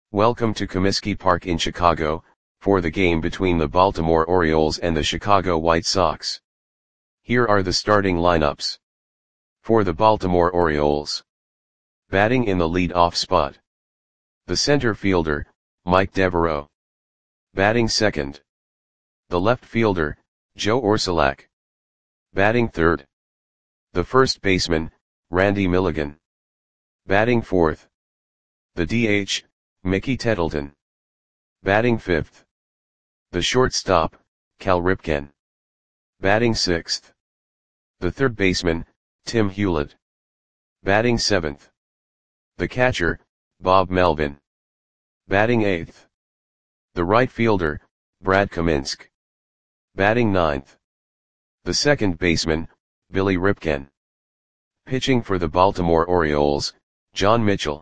Welcome to Comiskey Park in Chicago, for the game between the Baltimore Orioles and the Chicago White Sox. Here are the starting lineups. For the Baltimore Orioles. Batting in the lead-off spot. The center fielder, Mike Devereaux. Batting second. The left fielder, Joe Orsulak. Batting third. The first baseman, Randy Milligan. Batting fourth. The DH, Mickey Tettleton. Batting fifth. The shortstop, Cal Ripken. Batting sixth. The third baseman, Tim Hewlett. Batting seventh. The catcher, Bob Melvin. Batting eighth. The right fielder, Brad Kaminsk. Batting ninth. The second baseman, Billy Ripken. Pitching for the Baltimore Orioles, John Mitchell.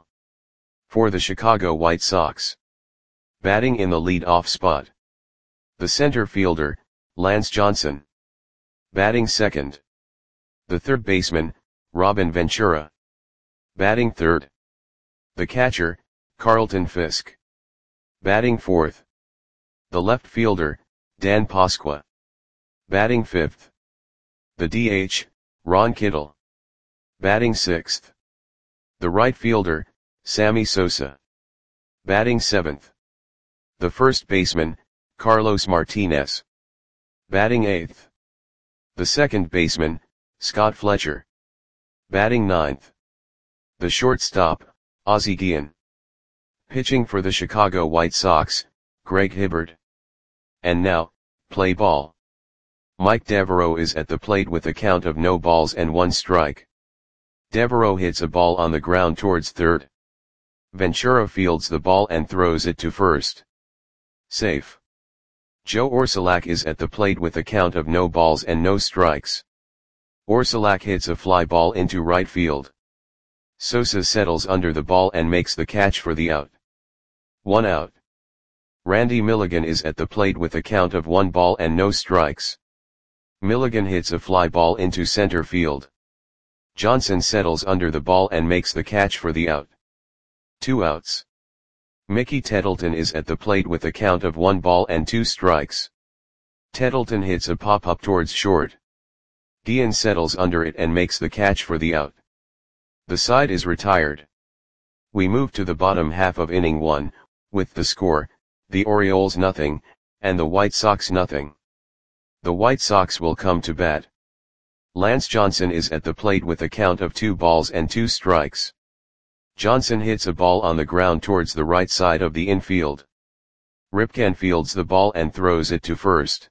For the Chicago White Sox. Batting in the lead-off spot. The center fielder, Lance Johnson. Batting second. The third baseman, Robin Ventura. Batting third. The catcher, Carlton Fisk. Batting fourth. The left fielder, Dan Pasqua. Batting fifth. The DH, Ron Kittle. Batting sixth. The right fielder, Sammy Sosa. Batting seventh. The first baseman, Carlos Martinez. Batting eighth. The second baseman, Scott Fletcher. Batting ninth. The shortstop, Ozzie Guillen. Pitching for the Chicago White Sox, Greg Hibbert. And now, play ball. Mike Devereaux is at the plate with a count of no balls and one strike. Devereaux hits a ball on the ground towards third. Ventura fields the ball and throws it to first. Safe. Joe Orsulak is at the plate with a count of no balls and no strikes. Orsulak hits a fly ball into right field. Sosa settles under the ball and makes the catch for the out. 1 out. Randy Milligan is at the plate with a count of 1 ball and no strikes. Milligan hits a fly ball into center field. Johnson settles under the ball and makes the catch for the out. 2 outs. Mickey Tettleton is at the plate with a count of 1 ball and 2 strikes. Tettleton hits a pop-up towards short. Guillen settles under it and makes the catch for the out. The side is retired. We move to the bottom half of inning 1, with the score, the Orioles nothing, and the White Sox nothing. The White Sox will come to bat. Lance Johnson is at the plate with a count of 2 balls and 2 strikes. Johnson hits a ball on the ground towards the right side of the infield. Ripken fields the ball and throws it to first.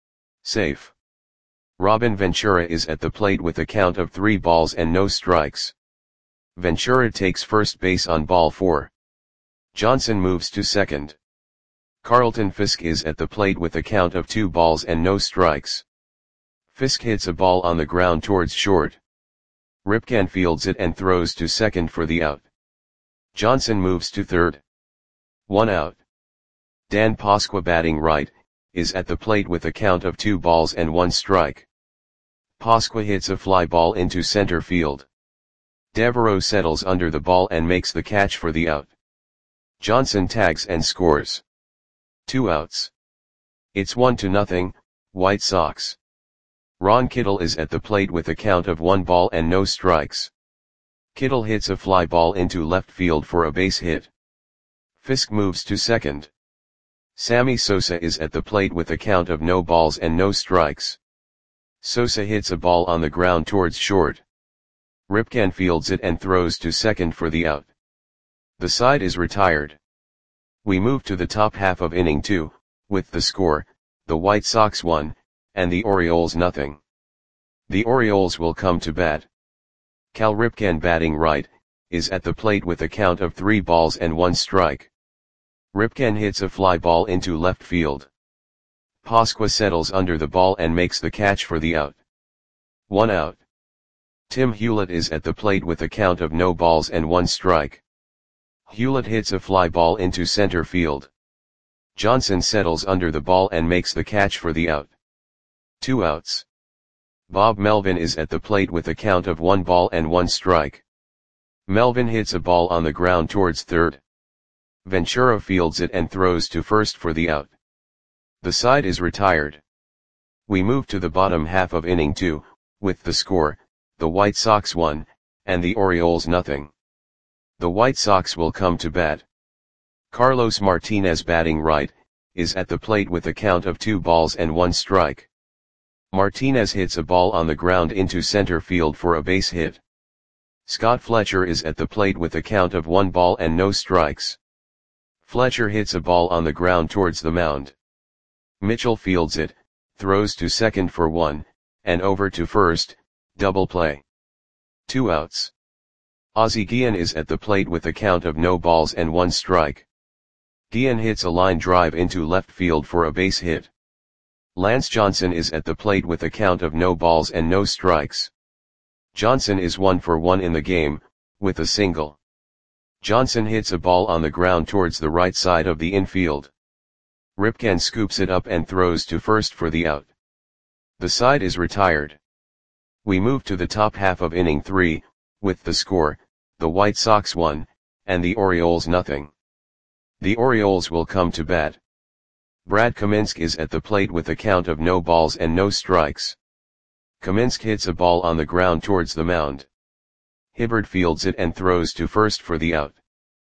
Safe. Robin Ventura is at the plate with a count of 3 balls and no strikes. Ventura takes first base on ball 4. Johnson moves to second. Carlton Fisk is at the plate with a count of 2 balls and no strikes. Fisk hits a ball on the ground towards short. Ripken fields it and throws to second for the out. Johnson moves to third. 1 out. Dan Pasqua batting right, is at the plate with a count of 2 balls and 1 strike. Pasqua hits a fly ball into center field. Devereaux settles under the ball and makes the catch for the out. Johnson tags and scores. 2 outs. It's 1-0, White Sox. Ron Kittle is at the plate with a count of 1 ball and no strikes. Kittle hits a fly ball into left field for a base hit. Fisk moves to second. Sammy Sosa is at the plate with a count of no balls and no strikes. Sosa hits a ball on the ground towards short. Ripken fields it and throws to second for the out. The side is retired. We move to the top half of inning 2, with the score, the White Sox 1, and the Orioles nothing. The Orioles will come to bat. Cal Ripken batting right, is at the plate with a count of 3 balls and 1 strike. Ripken hits a fly ball into left field. Pasqua settles under the ball and makes the catch for the out. 1 out. Tim Hewlett is at the plate with a count of no balls and 1 strike. Hewlett hits a fly ball into center field. Johnson settles under the ball and makes the catch for the out. 2 outs. Bob Melvin is at the plate with a count of 1 ball and 1 strike. Melvin hits a ball on the ground towards third. Ventura fields it and throws to first for the out. The side is retired. We move to the bottom half of inning 2, with the score, the White Sox 1, and the Orioles nothing. The White Sox will come to bat. Carlos Martinez, batting right, is at the plate with a count of 2 balls and 1 strike. Martinez hits a ball on the ground into center field for a base hit. Scott Fletcher is at the plate with a count of 1 ball and no strikes. Fletcher hits a ball on the ground towards the mound. Mitchell fields it, throws to second for 1, and over to first, double play. 2 outs. Ozzie Guillen is at the plate with a count of no balls and 1 strike. Guillen hits a line drive into left field for a base hit. Lance Johnson is at the plate with a count of no balls and no strikes. Johnson is 1 for 1 in the game, with a single. Johnson hits a ball on the ground towards the right side of the infield. Ripken scoops it up and throws to first for the out. The side is retired. We move to the top half of inning 3, with the score, the White Sox 1, and the Orioles nothing. The Orioles will come to bat. Brad Kaminsk is at the plate with a count of no balls and no strikes. Kaminsk hits a ball on the ground towards the mound. Hibbert fields it and throws to first for the out.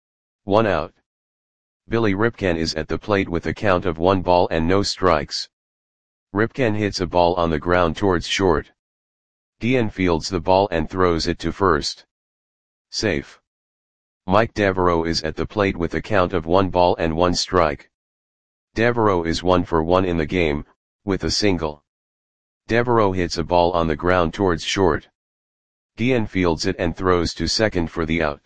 1 out. Billy Ripken is at the plate with a count of 1 ball and no strikes. Ripken hits a ball on the ground towards short. Guillen fields the ball and throws it to first. Safe. Mike Devereaux is at the plate with a count of 1 ball and 1 strike. Devereaux is 1 for 1 in the game, with a single. Devereaux hits a ball on the ground towards short. Guillen fields it and throws to second for the out.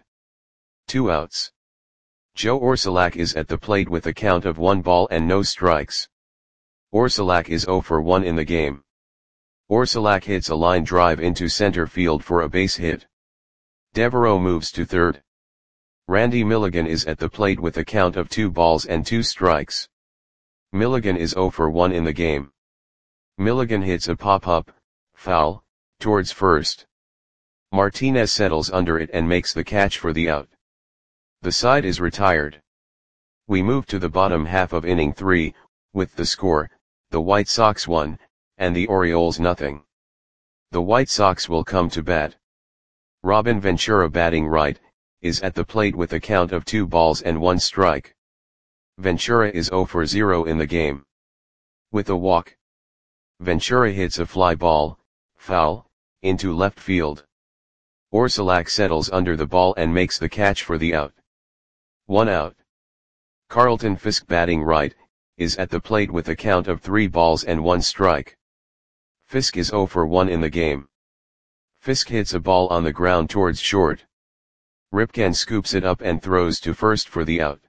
2 outs. Joe Orsulak is at the plate with a count of 1 ball and no strikes. Orsulak is 0 for 1 in the game. Orsulak hits a line drive into center field for a base hit. Devereaux moves to third. Randy Milligan is at the plate with a count of 2 balls and 2 strikes. Milligan is 0 for 1 in the game. Milligan hits a pop-up, foul, towards first. Martinez settles under it and makes the catch for the out. The side is retired. We move to the bottom half of inning 3, with the score, the White Sox 1, and the Orioles nothing. The White Sox will come to bat. Robin Ventura, batting right, is at the plate with a count of 2 balls and 1 strike. Ventura is 0 for 0 in the game. With a walk. Ventura hits a fly ball, foul, into left field. Orsulak settles under the ball and makes the catch for the out. 1 out. Carlton Fisk, batting right, is at the plate with a count of 3 balls and 1 strike. Fisk is 0 for 1 in the game. Fisk hits a ball on the ground towards short. Ripken scoops it up and throws to first for the out.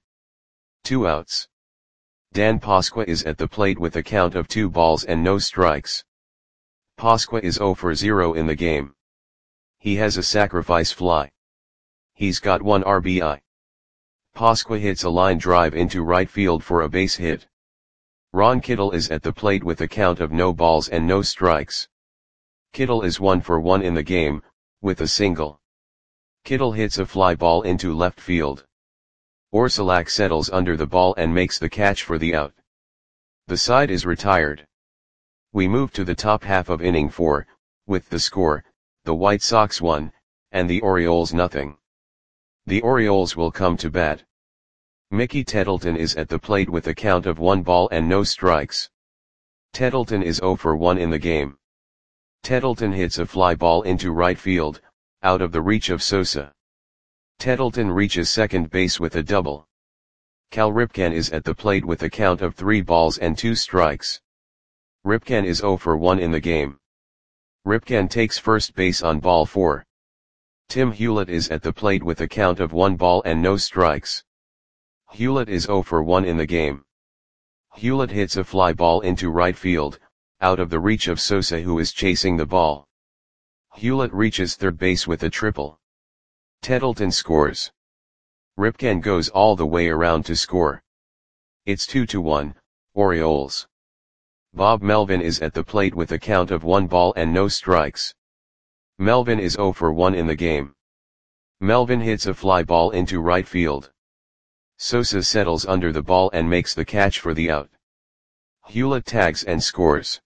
2 outs. Dan Pasqua is at the plate with a count of 2 balls and no strikes. Pasqua is 0 for 0 in the game. He has a sacrifice fly. He's got 1 RBI. Pasqua hits a line drive into right field for a base hit. Ron Kittle is at the plate with a count of no balls and no strikes. Kittle is 1 for 1 in the game, with a single. Kittle hits a fly ball into left field. Orsulak settles under the ball and makes the catch for the out. The side is retired. We move to the top half of inning 4, with the score, the White Sox 1, and the Orioles nothing. The Orioles will come to bat. Mickey Tettleton is at the plate with a count of 1 ball and no strikes. Tettleton is 0 for 1 in the game. Tettleton hits a fly ball into right field, out of the reach of Sosa. Tettleton reaches second base with a double. Cal Ripken is at the plate with a count of 3 balls and 2 strikes. Ripken is 0 for 1 in the game. Ripken takes first base on ball 4. Tim Hewlett is at the plate with a count of 1 ball and no strikes. Hewlett is 0 for 1 in the game. Hewlett hits a fly ball into right field, out of the reach of Sosa, who is chasing the ball. Hewlett reaches third base with a triple. Tettleton scores. Ripken goes all the way around to score. It's 2-1, Orioles. Bob Melvin is at the plate with a count of 1 ball and no strikes. Melvin is 0 for 1 in the game. Melvin hits a fly ball into right field. Sosa settles under the ball and makes the catch for the out. Hewlett tags and scores.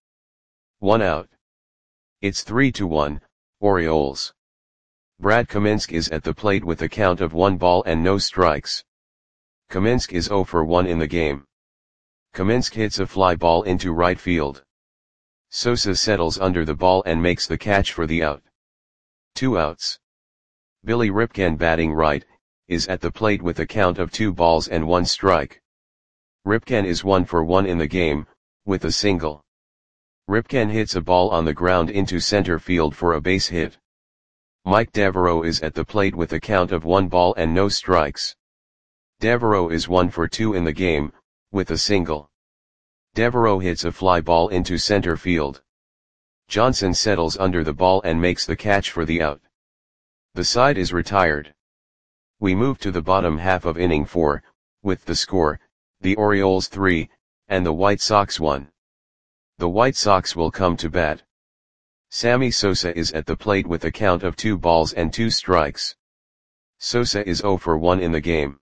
1 out. It's 3-1, Orioles. Brad Kaminsk is at the plate with a count of 1 ball and no strikes. Kaminsk is 0 for 1 in the game. Kaminsk hits a fly ball into right field. Sosa settles under the ball and makes the catch for the out. 2 outs. Billy Ripken, batting right, is at the plate with a count of 2 balls and 1 strike. Ripken is 1 for 1 in the game, with a single. Ripken hits a ball on the ground into center field for a base hit. Mike Devereaux is at the plate with a count of 1 ball and no strikes. Devereaux is 1 for 2 in the game, with a single. Devereaux hits a fly ball into center field. Johnson settles under the ball and makes the catch for the out. The side is retired. We move to the bottom half of inning 4, with the score, the Orioles 3, and the White Sox 1. The White Sox will come to bat. Sammy Sosa is at the plate with a count of 2 balls and 2 strikes. Sosa is 0 for 1 in the game.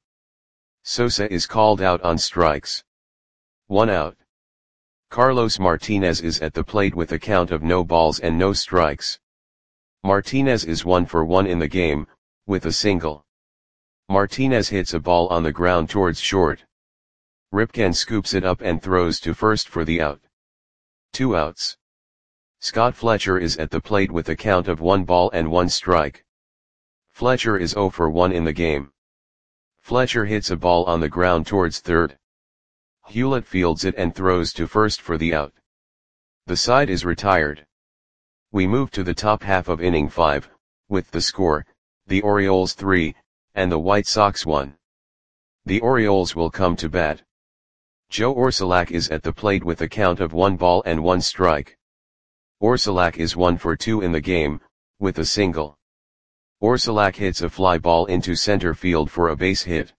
Sosa is called out on strikes. 1 out. Carlos Martinez is at the plate with a count of no balls and no strikes. Martinez is 1 for 1 in the game, with a single. Martinez hits a ball on the ground towards short. Ripken scoops it up and throws to first for the out. 2 outs. Scott Fletcher is at the plate with a count of 1 ball and 1 strike. Fletcher is 0 for 1 in the game. Fletcher hits a ball on the ground towards third. Hewlett fields it and throws to first for the out. The side is retired. We move to the top half of inning 5, with the score, the Orioles 3, and the White Sox 1. The Orioles will come to bat. Joe Orsulak is at the plate with a count of 1 ball and 1 strike. Orsulak is 1 for 2 in the game, with a single. Orsulak hits a fly ball into center field for a base hit.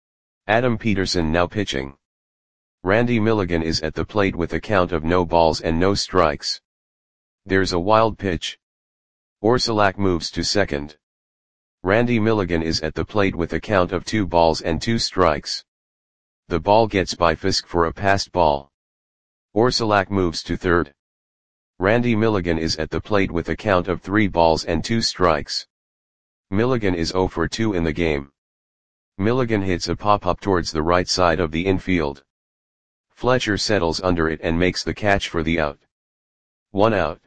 Adam Peterson now pitching. Randy Milligan is at the plate with a count of no balls and no strikes. There's a wild pitch. Orsulak moves to second. Randy Milligan is at the plate with a count of 2 balls and 2 strikes. The ball gets by Fisk for a passed ball. Orsulak moves to third. Randy Milligan is at the plate with a count of 3 balls and 2 strikes. Milligan is 0 for 2 in the game. Milligan hits a pop-up towards the right side of the infield. Fletcher settles under it and makes the catch for the out. 1 out.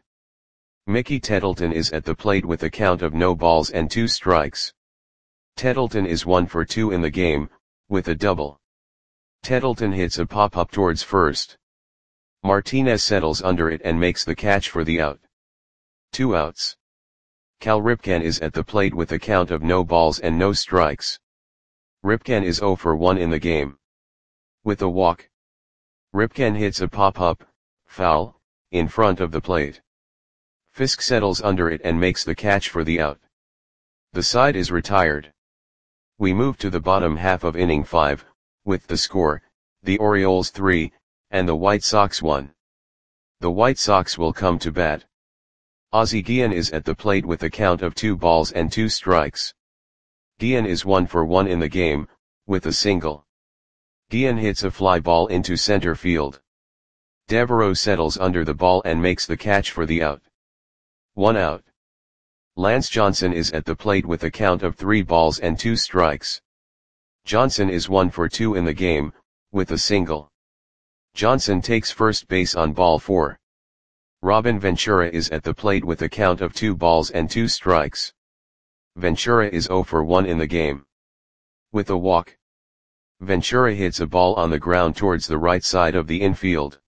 Mickey Tettleton is at the plate with a count of no balls and 2 strikes. Tettleton is 1 for 2 in the game, with a double. Tettleton hits a pop-up towards first. Martinez settles under it and makes the catch for the out. 2 outs. Cal Ripken is at the plate with a count of no balls and no strikes. Ripken is 0 for 1 in the game. With a walk. Ripken hits a pop-up, foul, in front of the plate. Fisk settles under it and makes the catch for the out. The side is retired. We move to the bottom half of inning 5, with the score, the Orioles 3, and the White Sox 1. The White Sox will come to bat. Ozzie Guillen is at the plate with a count of 2 balls and 2 strikes. Guillen is 1 for 1 in the game, with a single. Guillen hits a fly ball into center field. Devereaux settles under the ball and makes the catch for the out. 1 out. Lance Johnson is at the plate with a count of 3 balls and 2 strikes. Johnson is 1 for 2 in the game, with a single. Johnson takes first base on ball 4. Robin Ventura is at the plate with a count of 2 balls and 2 strikes. Ventura is 0 for 1 in the game. With a walk. Ventura hits a ball on the ground towards the right side of the infield.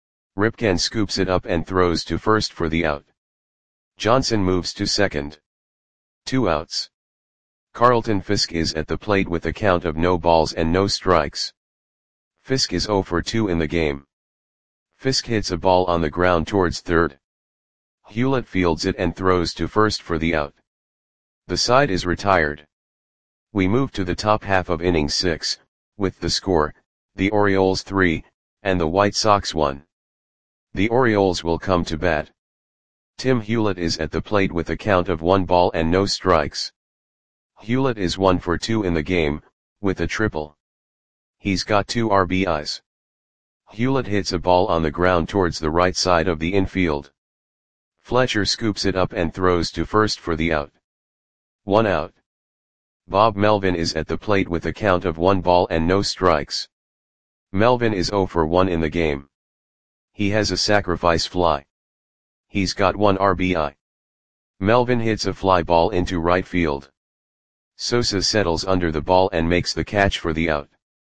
Ripken scoops it up and throws to first for the out. Johnson moves to second. 2 outs. Carlton Fisk is at the plate with a count of no balls and no strikes. Fisk is 0 for 2 in the game. Fisk hits a ball on the ground towards third. Hewlett fields it and throws to first for the out. The side is retired. We move to the top half of inning 6, with the score, the Orioles 3, and the White Sox 1. The Orioles will come to bat. Tim Hewlett is at the plate with a count of 1 ball and no strikes. Hewlett is 1 for 2 in the game, with a triple. He's got 2 RBIs. Hewlett hits a ball on the ground towards the right side of the infield. Fletcher scoops it up and throws to first for the out. 1 out. Bob Melvin is at the plate with a count of 1 ball and no strikes. Melvin is 0 for 1 in the game. He has a sacrifice fly. He's got 1 RBI. Melvin hits a fly ball into right field. Sosa settles under the ball and makes the catch for the out.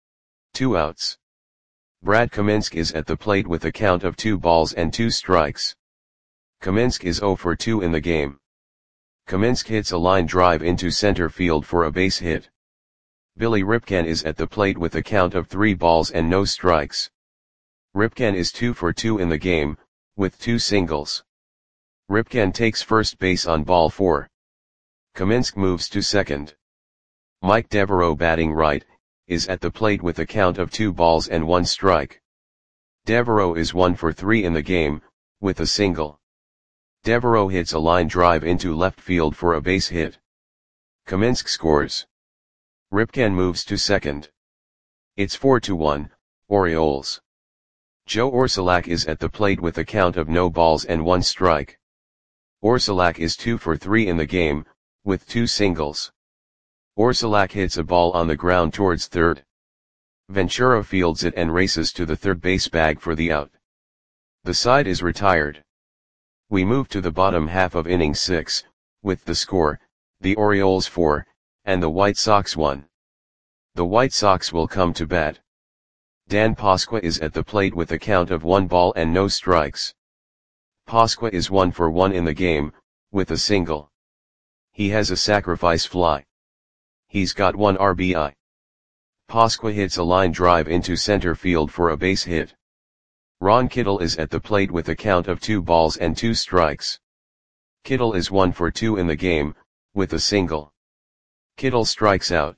2 outs. Brad Kaminsky is at the plate with a count of 2 balls and 2 strikes. Kaminsky is 0 for 2 in the game. Kaminsky hits a line drive into center field for a base hit. Billy Ripken is at the plate with a count of 3 balls and no strikes. Ripken is 2 for 2 in the game, with 2 singles. Ripken takes first base on ball 4. Kaminsky moves to second. Mike Devereaux, batting right, is at the plate with a count of 2 balls and 1 strike. Devereaux is 1 for 3 in the game, with a single. Devereaux hits a line drive into left field for a base hit. Kaminsky scores. Ripken moves to second. It's 4-1, Orioles. Joe Orsulak is at the plate with a count of no balls and 1 strike. Orsulak is 2 for 3 in the game, with 2 singles. Orsulak hits a ball on the ground towards third. Ventura fields it and races to the third base bag for the out. The side is retired. We move to the bottom half of inning 6, with the score, the Orioles 4, and the White Sox 1. The White Sox will come to bat. Dan Pasqua is at the plate with a count of 1 ball and no strikes. Pasqua is 1 for 1 in the game, with a single. He has a sacrifice fly. He's got 1 RBI. Pasqua hits a line drive into center field for a base hit. Ron Kittle is at the plate with a count of 2 balls and 2 strikes. Kittle is 1 for 2 in the game, with a single. Kittle strikes out.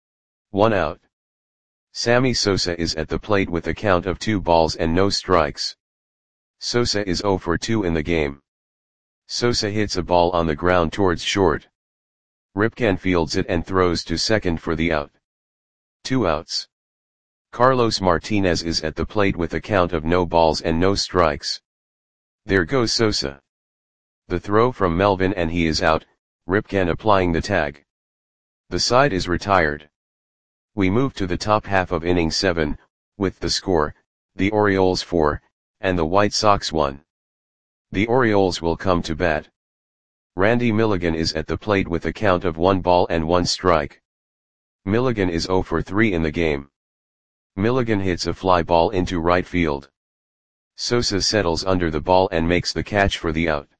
1 out. Sammy Sosa is at the plate with a count of 2 balls and no strikes. Sosa is 0 for 2 in the game. Sosa hits a ball on the ground towards short. Ripken fields it and throws to second for the out. 2 outs. Carlos Martinez is at the plate with a count of no balls and no strikes. There goes Sosa. The throw from Melvin and he is out, Ripken applying the tag. The side is retired. We move to the top half of inning 7, with the score, the Orioles 4, and the White Sox 1. The Orioles will come to bat. Randy Milligan is at the plate with a count of 1 ball and 1 strike. Milligan is 0 for 3 in the game. Milligan hits a fly ball into right field. Sosa settles under the ball and makes the catch for the out.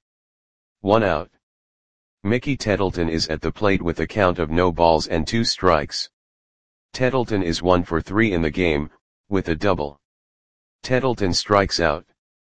1 out. Mickey Tettleton is at the plate with a count of no balls and 2 strikes. Tettleton is 1 for 3 in the game, with a double. Tettleton strikes out.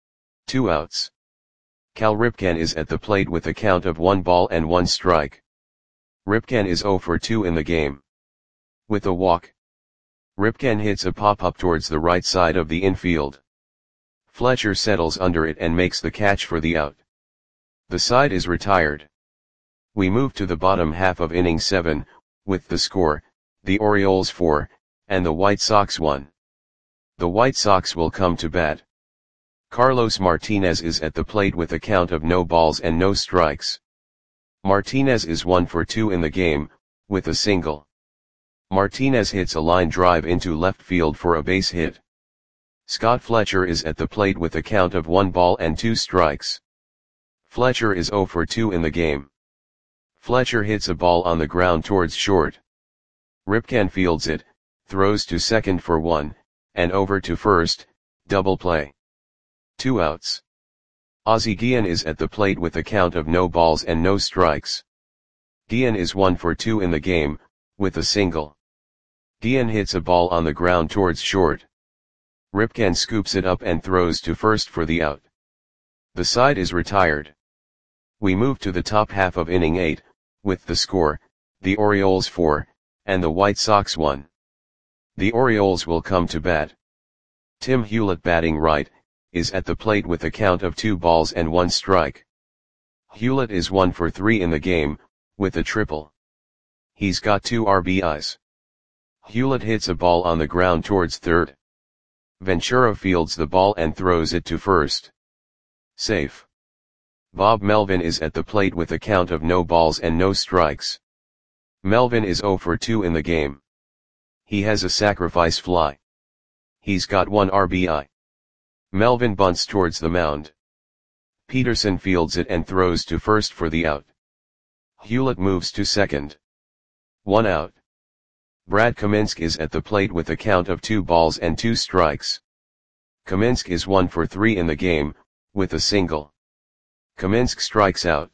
2 outs. Cal Ripken is at the plate with a count of 1 ball and 1 strike. Ripken is 0 for 2 in the game. With a walk. Ripken hits a pop-up towards the right side of the infield. Fletcher settles under it and makes the catch for the out. The side is retired. We move to the bottom half of inning 7, with the score, the Orioles 4, and the White Sox 1. The White Sox will come to bat. Carlos Martinez is at the plate with a count of no balls and no strikes. Martinez is 1 for 2 in the game, with a single. Martinez hits a line drive into left field for a base hit. Scott Fletcher is at the plate with a count of 1 ball and 2 strikes. Fletcher is 0 for 2 in the game. Fletcher hits a ball on the ground towards short. Ripken fields it, throws to second for 1, and over to first, double play. 2 outs. Ozzie Guillen is at the plate with a count of no balls and no strikes. Guillen is 1 for 2 in the game, with a single. Guillen hits a ball on the ground towards short. Ripken scoops it up and throws to first for the out. The side is retired. We move to the top half of inning 8, with the score, the Orioles 4, and the White Sox 1. The Orioles will come to bat. Tim Hewlett, batting right, is at the plate with a count of 2 balls and 1 strike. Hewlett is 1 for 3 in the game, with a triple. He's got 2 RBIs. Hewlett hits a ball on the ground towards third. Ventura fields the ball and throws it to first. Safe. Bob Melvin is at the plate with a count of no balls and no strikes. Melvin is 0 for 2 in the game. He has a sacrifice fly. He's got 1 RBI. Melvin bunts towards the mound. Peterson fields it and throws to first for the out. Hewlett moves to second. 1 out. Brad Kaminsk is at the plate with a count of 2 balls and 2 strikes. Kaminsk is 1 for 3 in the game, with a single. Kaminsk strikes out.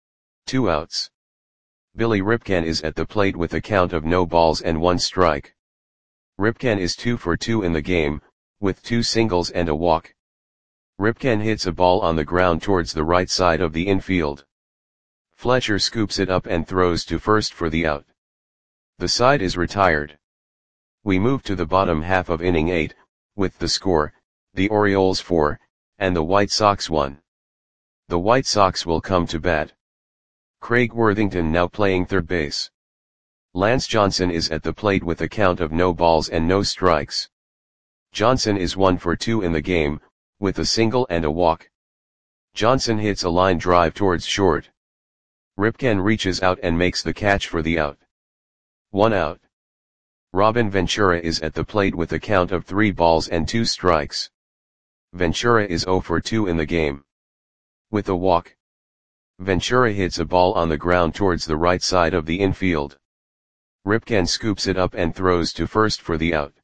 2 outs. Billy Ripken is at the plate with a count of no balls and 1 strike. Ripken is 2 for 2 in the game, with 2 singles and a walk. Ripken hits a ball on the ground towards the right side of the infield. Fletcher scoops it up and throws to first for the out. The side is retired. We move to the bottom half of inning 8, with the score, the Orioles 4, and the White Sox 1. The White Sox will come to bat. Craig Worthington now playing third base. Lance Johnson is at the plate with a count of no balls and no strikes. Johnson is 1 for 2 in the game, with a single and a walk. Johnson hits a line drive towards short. Ripken reaches out and makes the catch for the out. 1 out. Robin Ventura is at the plate with a count of 3 balls and 2 strikes. Ventura is 0 for 2 in the game. With a walk. Ventura hits a ball on the ground towards the right side of the infield. Ripken scoops it up and throws to first for the out.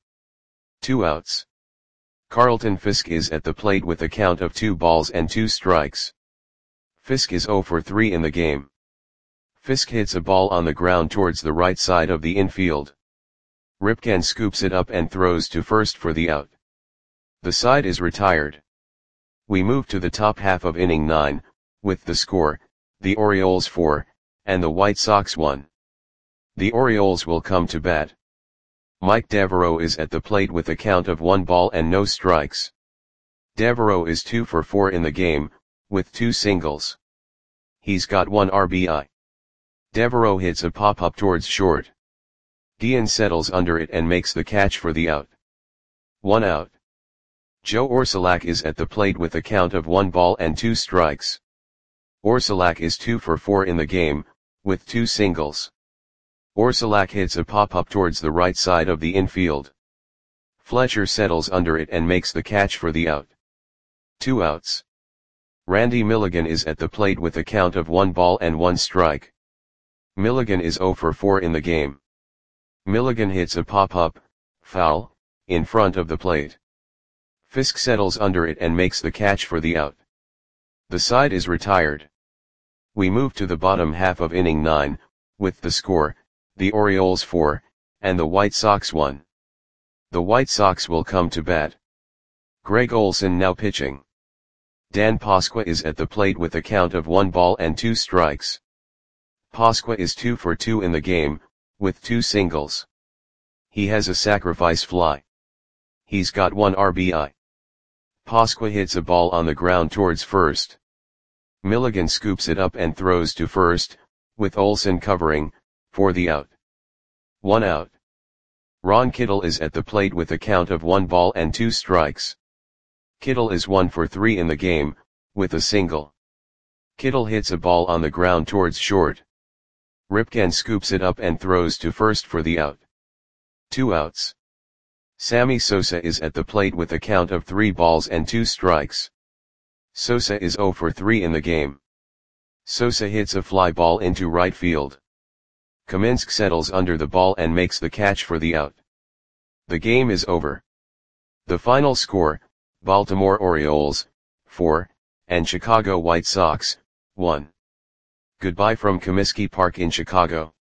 2 outs. Carlton Fisk is at the plate with a count of 2 balls and 2 strikes. Fisk is 0 for 3 in the game. Fisk hits a ball on the ground towards the right side of the infield. Ripken scoops it up and throws to first for the out. The side is retired. We move to the top half of inning 9, with the score, the Orioles 4, and the White Sox 1. The Orioles will come to bat. Mike Devereaux is at the plate with a count of 1 ball and no strikes. Devereaux is 2 for 4 in the game, with 2 singles. He's got 1 RBI. Devereaux hits a pop-up towards short. Guillen settles under it and makes the catch for the out. 1 out. Joe Orsulak is at the plate with a count of 1 ball and 2 strikes. Orsulak is 2 for 4 in the game, with 2 singles. Orsulak hits a pop-up towards the right side of the infield. Fletcher settles under it and makes the catch for the out. 2 outs. Randy Milligan is at the plate with a count of 1 ball and 1 strike. Milligan is 0 for 4 in the game. Milligan hits a pop-up, foul, in front of the plate. Fisk settles under it and makes the catch for the out. The side is retired. We move to the bottom half of inning 9, with the score, the Orioles 4, and the White Sox 1. The White Sox will come to bat. Greg Olson now pitching. Dan Pasqua is at the plate with a count of 1 ball and 2 strikes. Pasqua is 2 for 2 in the game, with 2 singles. He has a sacrifice fly. He's got 1 RBI. Pasqua hits a ball on the ground towards first. Milligan scoops it up and throws to first, with Olson covering, for the out. 1 out. Ron Kittle is at the plate with a count of 1 ball and 2 strikes. Kittle is 1 for 3 in the game, with a single. Kittle hits a ball on the ground towards short. Ripken scoops it up and throws to first for the out. 2 outs. Sammy Sosa is at the plate with a count of 3 balls and 2 strikes. Sosa is 0 for 3 in the game. Sosa hits a fly ball into right field. Kaminsk settles under the ball and makes the catch for the out. The game is over. The final score, Baltimore Orioles, 4, and Chicago White Sox, 1. Goodbye from Comiskey Park in Chicago.